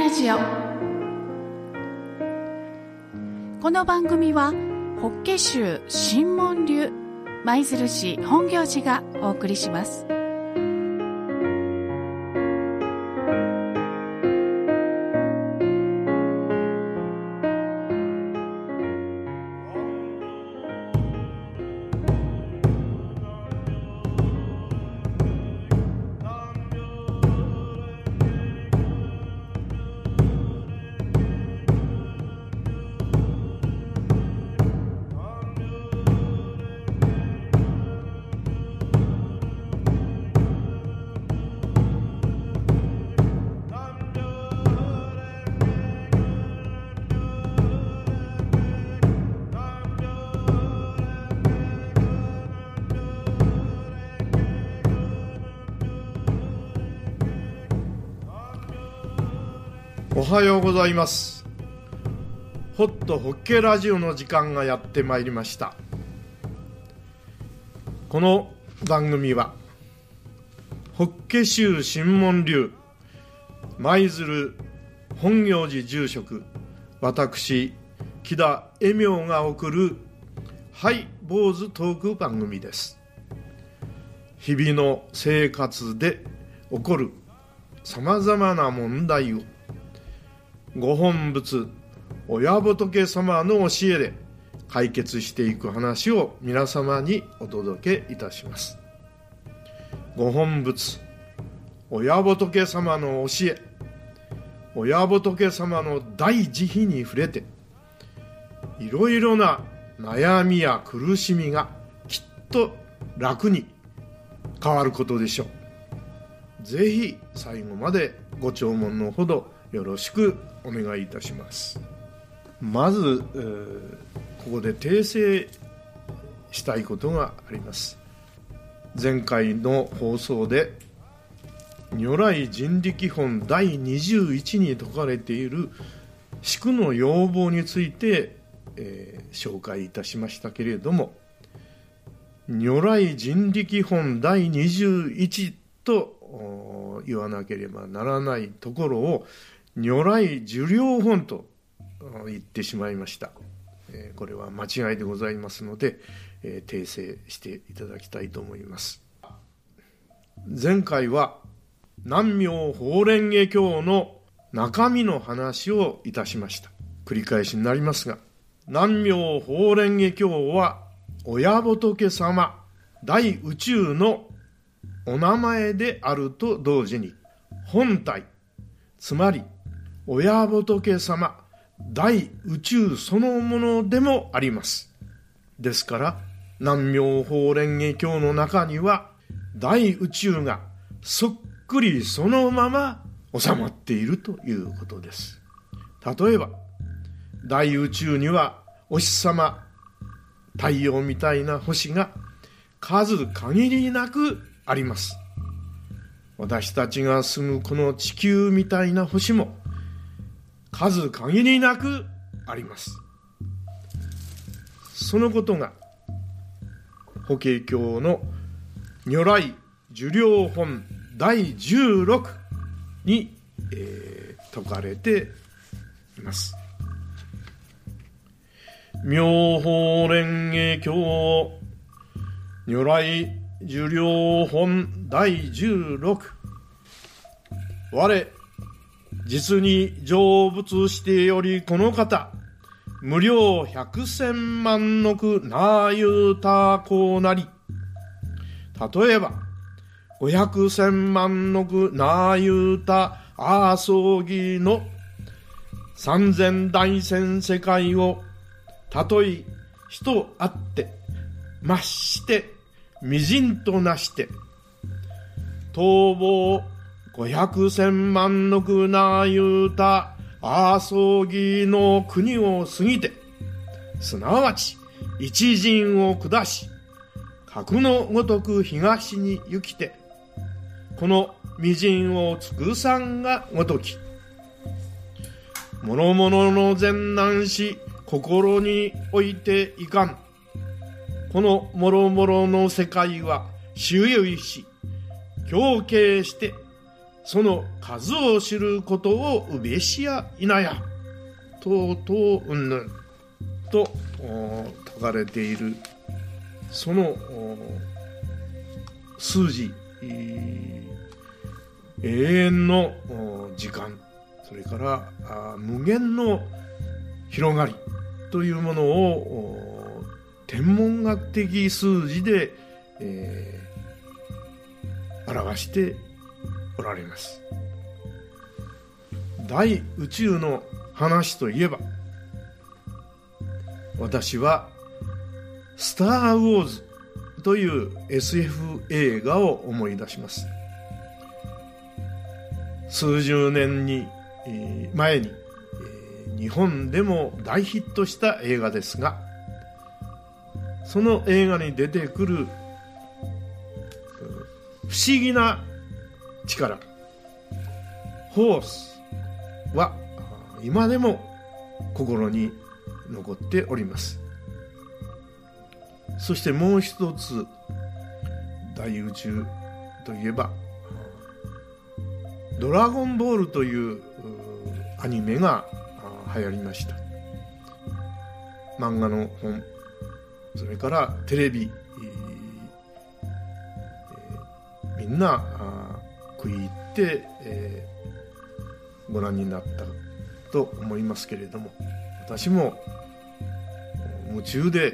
ラジオ。この番組は法華宗真門流舞鶴市本行寺がお送りします。 おはようございます。ホットホッケラジオの時間がやってまいりました。この番組は法華宗真門流舞鶴本行寺住職私木田恵明が送るハイ坊主トーク番組です。日々の生活で起こるさまざまな問題をご本仏親仏様の教えで解決していく話を皆様にお届けいたします。ご本仏親仏様の教え、親仏様の大慈悲に触れていろいろな悩みや苦しみがきっと楽に変わることでしょう。ぜひ最後までご聴聞のほどよろしくお願いいたします。まず、ここで訂正したいことがあります。前回の放送で如来人力本第21に説かれている四苦の要望について、紹介いたしましたけれども、如来人力本第21と言わなければならないところを如来寿量本と言ってしまいました。これは間違いでございますので、訂正していただきたいと思います。前回は南妙法蓮華経の中身の話をいたしました。繰り返しになりますが、南妙法蓮華経は親仏様大宇宙のお名前であると同時に本体、つまり親仏様大宇宙そのものでもあります。ですから南妙法蓮華経の中には大宇宙がそっくりそのまま収まっているということです。例えば大宇宙にはお日様、太陽みたいな星が数限りなくあります。私たちが住むこの地球みたいな星も数限りなくあります。そのことが法華経の如来寿量本第16に、説かれています。妙法蓮華経如来寿量本第16。我実に成仏しておりこの方無量百千万の句なゆうたこうなり。例えば500千万の句なゆうたあそぎの三千大千世界をたとえ人あってまして微塵となして逃亡500千万の句なゆうたあそぎの国を過ぎてすなわち一陣を下し核のごとく東に行きてこの微塵を尽くさんがごとき諸々の善難し心においていかんこの諸々の世界は周遊し、表敬してその数を知ることをうべしやいなや、とうとううんぬんと説かれているその数字、永遠の時間、それから無限の広がりというものを天文学的数字で、表しておられます。大宇宙の話といえば、私はスター・ウォーズという SF 映画を思い出します。数十年前に日本でも大ヒットした映画ですが、その映画に出てくる不思議な力、フォースは今でも心に残っております。そしてもう一つ、大宇宙といえばドラゴンボールというアニメが流行りました。漫画の本、それからテレビ、みんな食い入って、ご覧になったと思いますけれども、私も夢中で、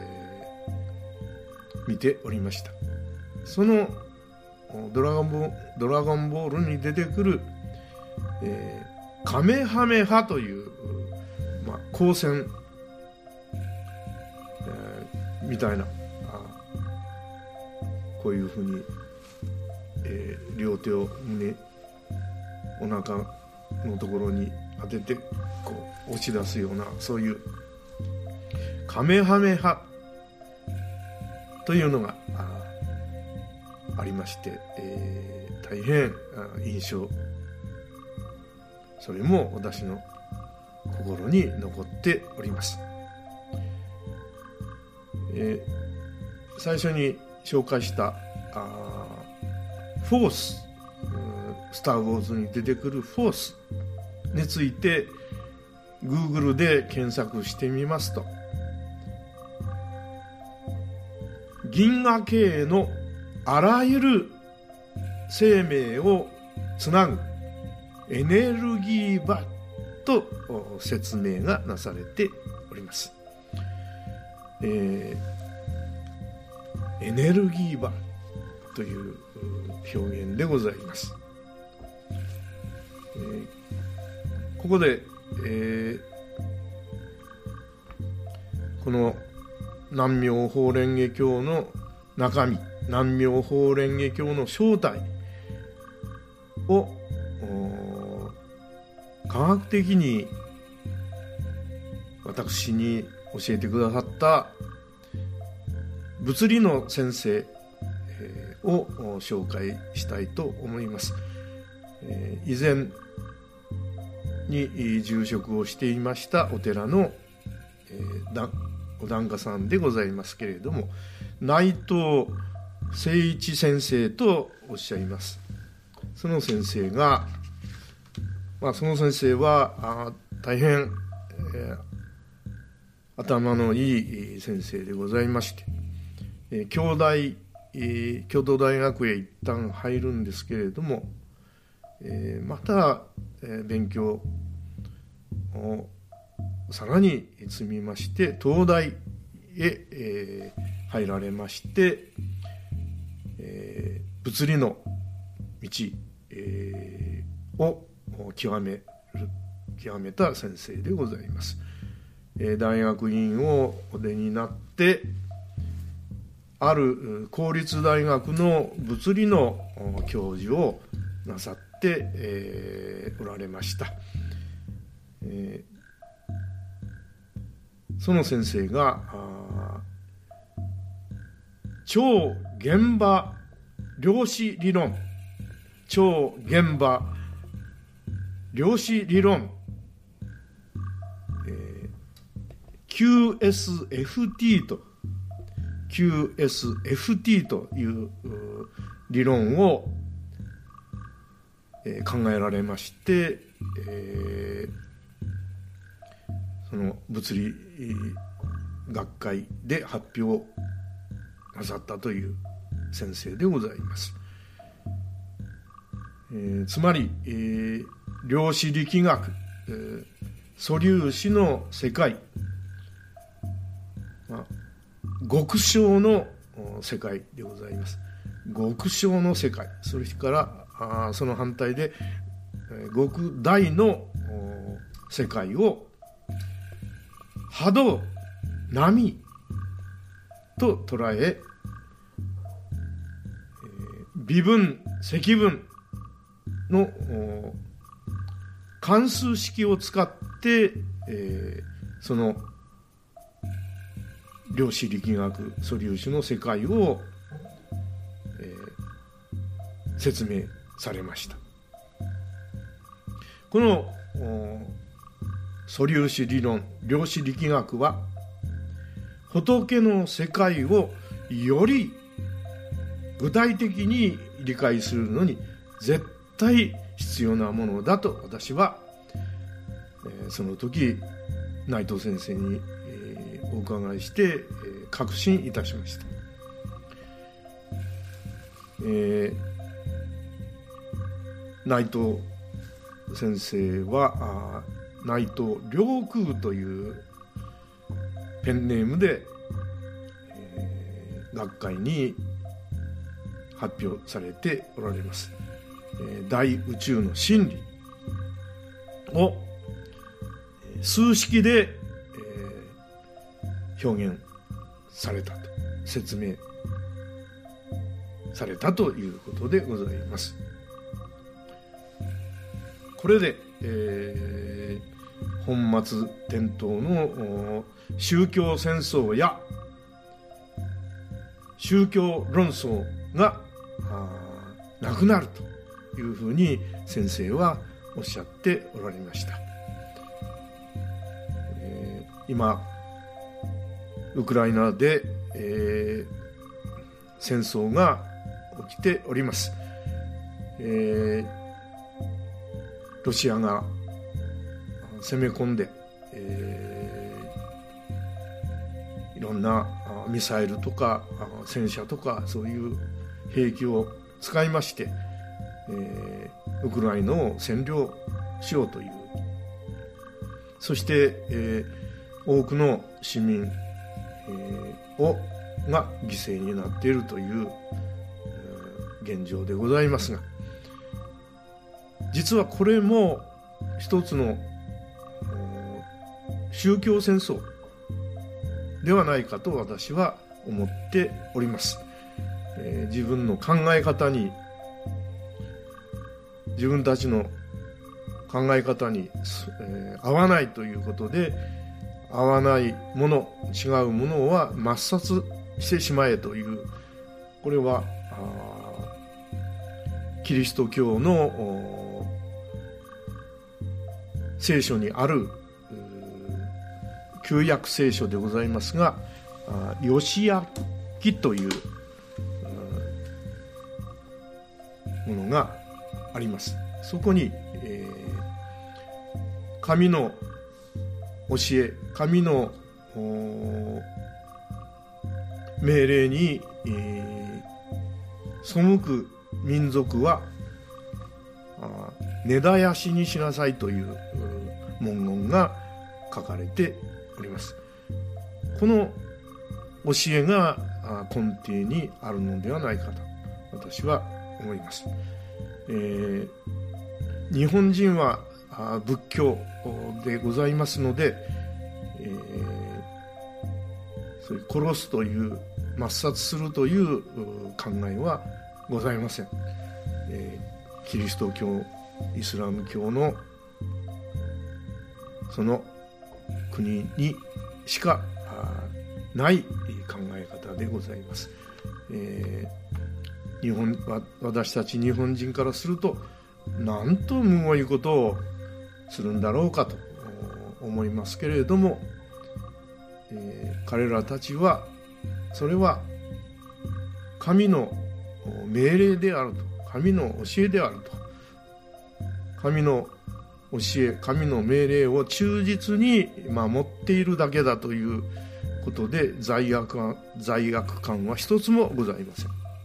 見ておりました。そのドラゴンボールに出てくる、カメハメハという、光線、みたいなこういうふうに、両手を胸、お腹のところに当ててこう押し出すような、そういうカメハメハというのがありまして、大変印象、それも私の心に残っております。最初に紹介したフォース、スター・ウォーズに出てくるフォースについて Google で検索してみますと、銀河系のあらゆる生命をつなぐエネルギー場と説明がなされております。エネルギー場という表現でございます。ここで、この南妙法蓮華経の中身、南妙法蓮華経の正体を科学的に私に教えてくださった物理の先生を紹介したいと思います。以前に住職をしていましたお寺のお檀家さんでございますけれども、内藤誠一先生とおっしゃいます。その先生が、その先生は大変、頭のいい先生でございまして、京都大学へ一旦入るんですけれども、また、勉強をさらに積みまして、東大へ、入られまして、物理の道、を極めた先生でございます。大学院をお出になって、ある公立大学の物理の教授をなさって、おられました。その先生が超現場量子理論、超現場量子理論、QSFT という理論を、 考えられまして、その物理学会で発表なさったという先生でございます。つまり、量子力学、素粒子の世界、極小の世界でございます。極小の世界、それからその反対で極大の世界を波動、波と捉え、微分、積分の関数式を使って、その量子力学素粒子の世界を、説明されました。この素粒子理論、量子力学は仏の世界をより具体的に理解するのに絶対必要なものだと私は、その時内藤先生に、お伺いして、確信いたしました。内藤先生は内藤良空というペンネームで、学会に発表されておられます。大宇宙の真理を数式で、表現されたと、説明されたということでございます。これで、本末転倒の宗教戦争や宗教論争がなくなるというふうに先生はおっしゃっておられました。今ウクライナで、戦争が起きております。ロシアが攻め込んで、いろんなミサイルとか戦車とかそういう兵器を使いまして、ウクライナを占領しようという、そして、多くの市民、が犠牲になっているという、現状でございますが、実はこれも一つの宗教戦争ではないかと私は思っております。自分の考え方に、自分たちの考え方に、合わないということで、合わないもの、違うものは抹殺してしまえという、これはキリスト教の聖書にある旧約聖書でございますが、ヨシヤ記というものがあります。そこに、神の教え、神の命令に、背く民族は根絶やしにしなさいという文言が書かれております。この教えが根底にあるのではないかと私は思います。日本人は仏教でございますので、そういう殺すという抹殺するという考えはございません。キリスト教、イスラム教のその国にしかない考え方でございます。私たち日本人からすると、なんとむごいことをするんだろうかと思いますけれども、彼らたちはそれは神の命令であると、神の教えである神の教え、神の命令を忠実に守っているだけだということで罪悪感は一つもございま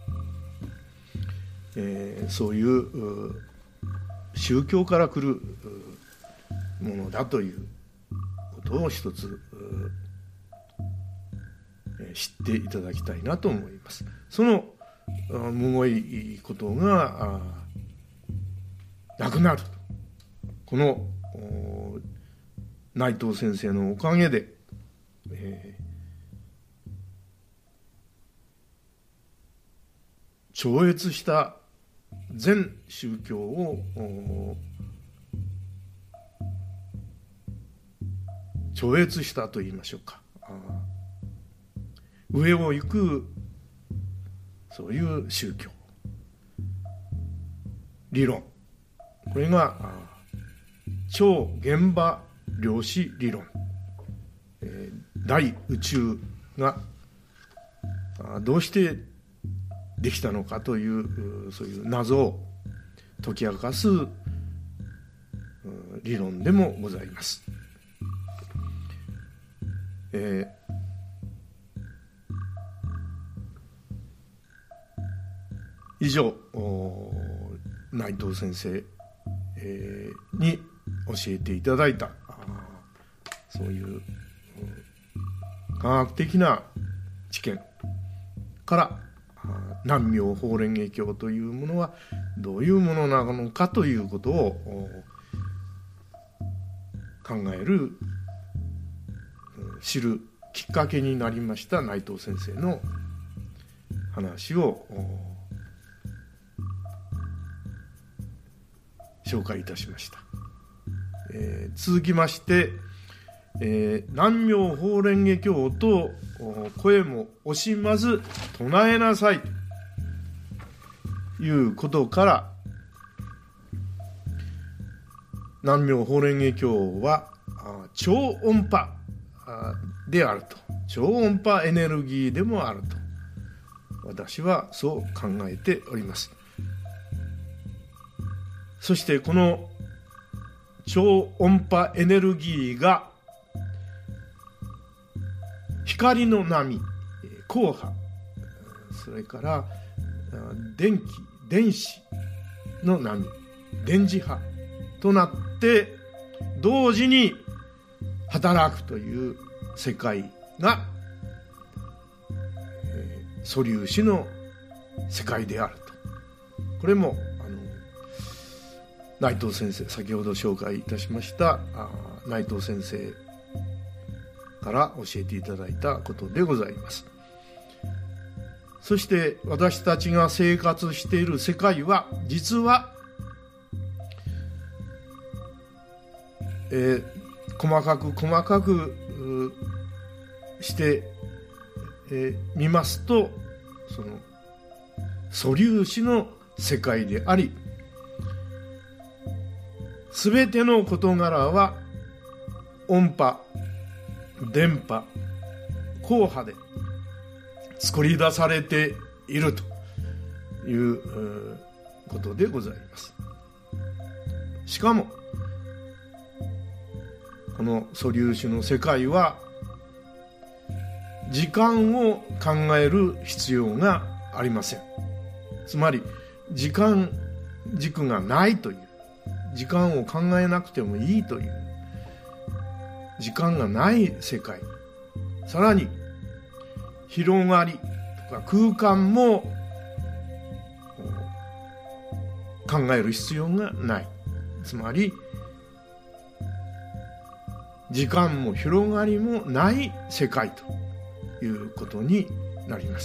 せん。そういう宗教から来るものだということを一つ知っていただきたいなと思います。そのむごいことがなくなると、この内藤先生のおかげで、超越した全宗教を超越したと言いましょうか、上を行くそういう宗教理論、これが超現場量子理論、大宇宙がどうしてできたのかというそういう謎を解き明かす理論でもございます。以上、内藤先生、に教えていただいたそういう科学的な知見から南妙法蓮華経というものはどういうものなのかということを考える、知るきっかけになりました内藤先生の話を紹介いたしました。続きまして、南妙法蓮華経と声も惜しまず唱えなさいということから、南妙法蓮華経は超音波であると、超音波エネルギーでもあると私はそう考えております。そしてこの超音波エネルギーが光の波、光波、それから電子の波、電磁波となって同時に働くという世界が素粒子の世界であると。これも内藤先生、先ほど紹介いたしました内藤先生から教えていただいたことでございます。そして私たちが生活している世界は実は、細かくして見ますと、その素粒子の世界であり、すべての事柄は音波、電波、光波で作り出されているということでございます。しかもこの素粒子の世界は時間を考える必要がありません。つまり時間軸がないという、時間を考えなくてもいいという、時間がない世界、さらに広がりとか空間も考える必要がない。つまり時間も広がりもない世界ということになります。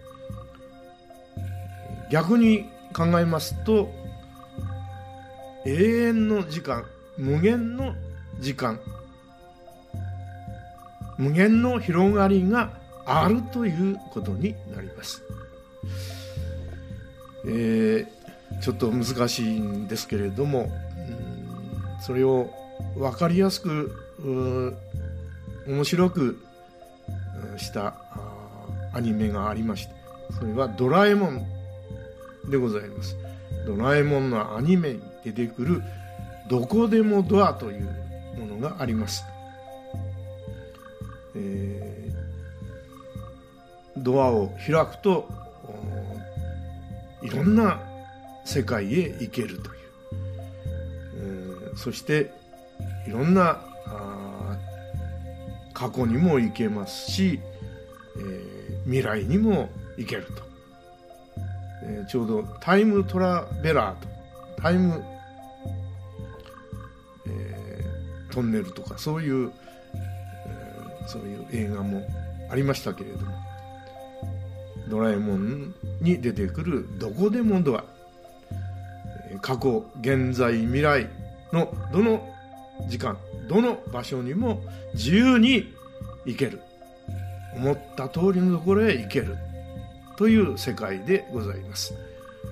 逆に考えますと、永遠の時間、無限の時間、無限の広がりがあるということになります。ちょっと難しいんですけれども、それを分かりやすく面白くしたアニメがありまして、それはドラえもんでございます。ドラえもんのアニメに出てくるどこでもドアというものがあります。ドアを開くといろんな世界へ行けるという、そしていろんな過去にも行けますし、未来にも行けると、ちょうどタイムトラベラーとタイム、トンネルとかそういう映画もありましたけれども、ドラえもんに出てくるどこでもドア、過去現在未来のどの時間どの場所にも自由に行ける、思った通りのところへ行けるという世界でございます。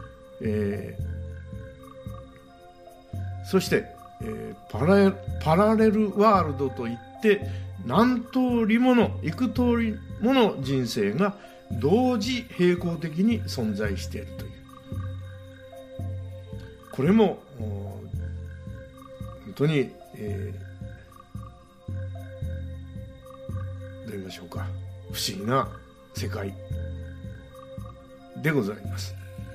そして、パラレルワールドといって何通りもの幾通りもの人生が同時並行的に存在しているという、これも本当に、どう言いましょうか、不思議な世界でございます。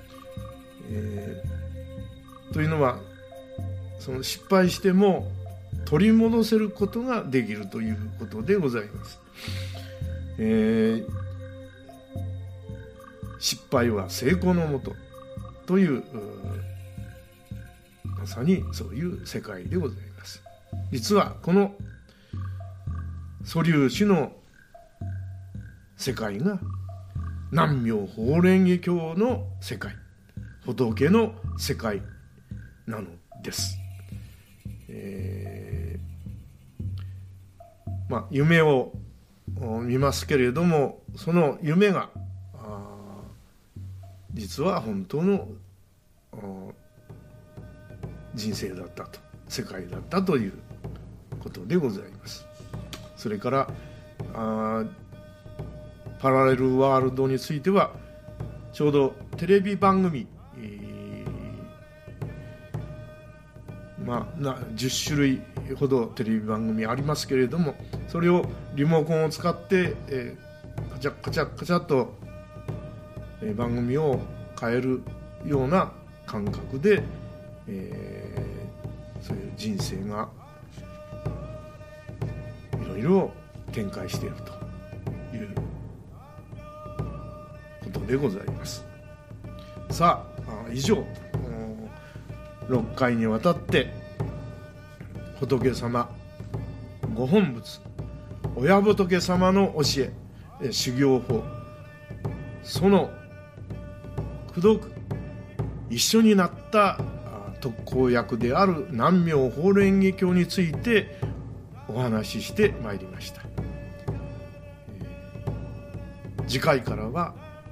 というのはその失敗しても取り戻せることができるということでございます。失敗は成功のもとという、まさにそういう世界でございます。実はこの素粒子の世界が南妙法蓮華経の世界、仏の世界なのです。夢を見ますけれども、その夢が実は本当の人生だったと、世界だったということでございます。それからパラレルワールドについてはちょうどテレビ番組、10種類ほどテレビ番組ありますけれども、それをリモコンを使って、カチャカチャカチャと、番組を変えるような感覚で、そういう人生がいろいろ展開しているということでございます。さあ、以上6回にわたって仏様ご本仏親仏様の教え、修行法、その功徳一緒になった特効薬である南妙法蓮華経についてお話ししてまいりました。次回からは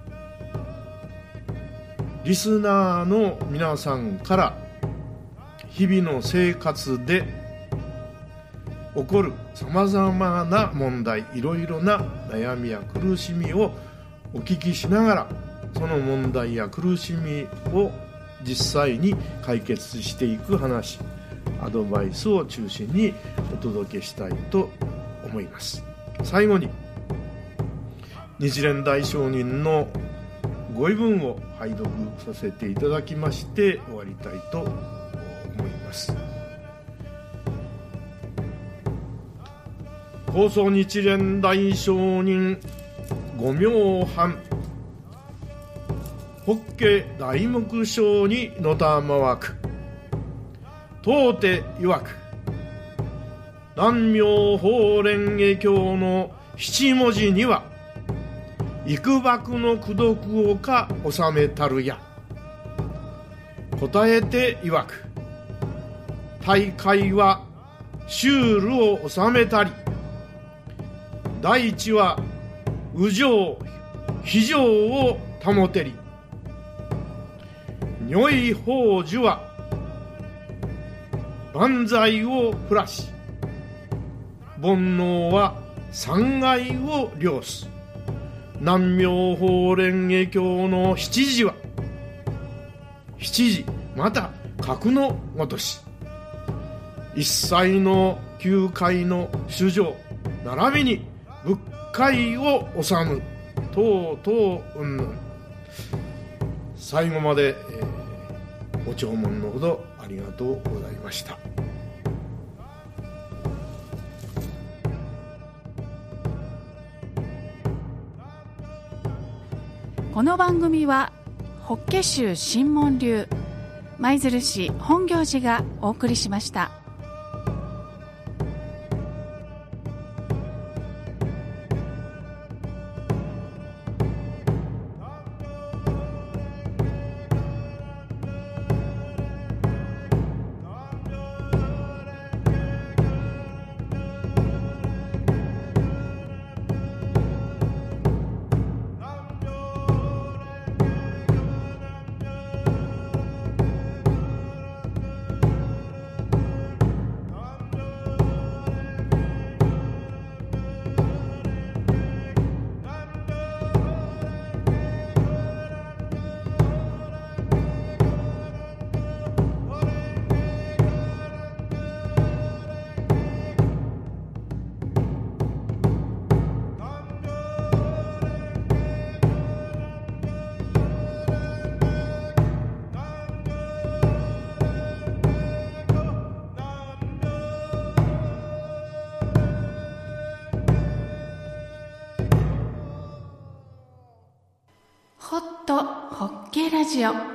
リスナーの皆さんから日々の生活で起こるさまざまな問題、いろいろな悩みや苦しみをお聞きしながら、その問題や苦しみを実際に解決していく話、アドバイスを中心にお届けしたいと思います。最後に日蓮大聖人のご遺文を拝読させていただきまして終わりたいと思います。高僧日蓮大聖人御明藩法華大目章にのたまわく当て曰く、南妙法蓮華経の七文字には幾ばくの功徳をか収めたるや。答えて曰く、大海はシュールを収めたり、大地は右上非常を保てり、如意宝珠は万歳を降らし、煩悩は三害を了す。南妙法蓮華経の七字は七字また格のごとし、 一切の球界の主情並びに仏界を治むとうとう云々、最後まで、ご弔問のほどありがとうございました。 この番組は法華宗真門流舞鶴市本行寺がお送りしました。ホットホッケラジオ。